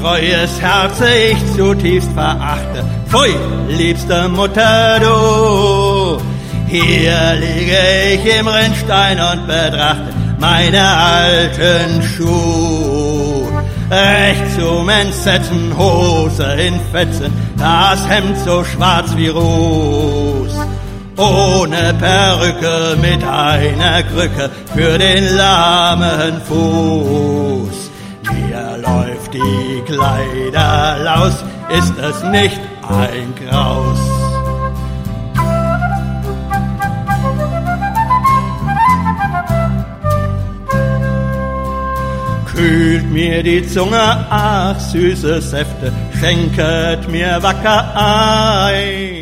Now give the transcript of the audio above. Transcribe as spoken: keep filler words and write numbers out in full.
treues Herz ich zutiefst verachte. Pfui, liebste Mutter, du, hier liege ich im Rinnstein und betrachte meine alten Schuh. Recht zum Entsetzen, Hose in Fetzen, das Hemd so schwarz wie Ruß. Ohne Perücke, mit einer Krücke für den lahmen Fuß. Mir läuft die Kleiderlaus, ist es nicht ein Graus. Kühlt mir die Zunge, ach süße Säfte, schenket mir wacker ein.